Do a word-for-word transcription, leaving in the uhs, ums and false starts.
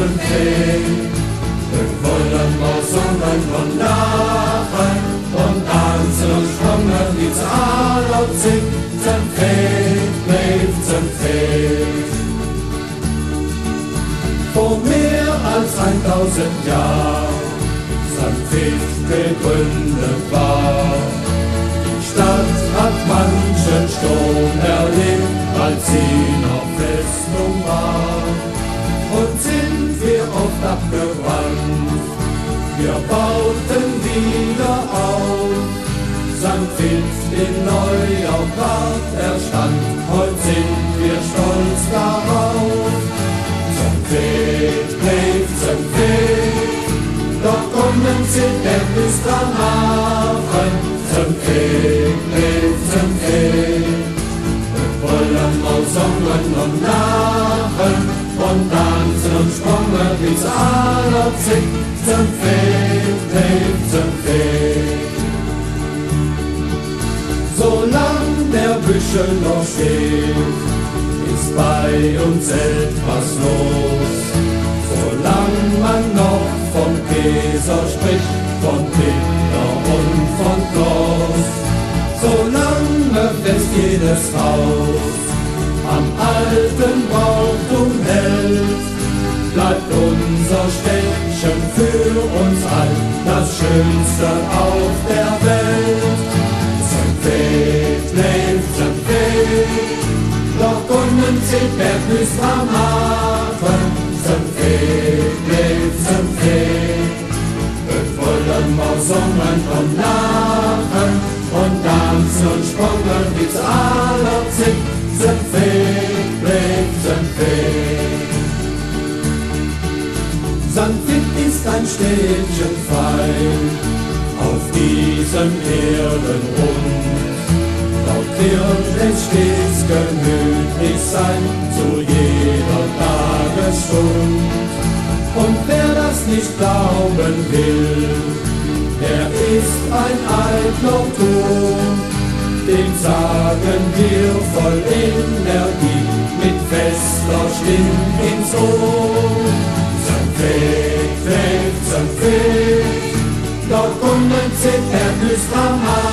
zum Krieg. Wir wollen mal singen und lachen und tanzen und sprungen wie zu aller Zeit. Zum Krieg, bleib zum Krieg. Vor mehr als eintausend Jahren Sankt Vith gegründet war. Die Stadt hat manchen Sturm erlebt, als sie noch Festung war. Und sind wir oft abgebrannt, wir bauten wieder auf. Sankt Vith in Neujahrgrad erstand, heute sind wir stolz darauf. Sankt Vith, bleib Sankt Vith, doch kommen sie der bis dran Hafen. Sankt Vith, bleib Sankt Vith, wir wollen mal singen und lachen und tanzen und sprungen wie zu aller Zeit. Sankt Vith, bleib Sankt Vith. Solang der Büschel noch steht, ist bei uns etwas los. Solang man noch vom Käser spricht, von Kinder und von Kloß. Solange fest jedes Haus am alten Brauchtum hält, bleibt unser Städtchen für uns all das Schönste auf der Welt. Sankt Vith, bleib Sankt Vith, doch kommen sie Bergbüß am Hafen. Sankt Vith, bleib Sankt Vith, wir wollen mal singen und lachen und tanzen und sprungen wie zu aller Zeit. Sankt Vith, bleib Sankt Vith. Sankt Vith ist ein Städtchen fein auf diesem Erdenrund. Dort wird es stets gemütlich sein, zu jeder Tagesstund. Und wer das nicht glauben will, der ist ein eitler Ton. Dem sagen wir voll Energie, mit fester Stimme ins Ohr. Sankt Vith, bleib Sankt Vith, dort kommen sie Bergbüß am Hafen.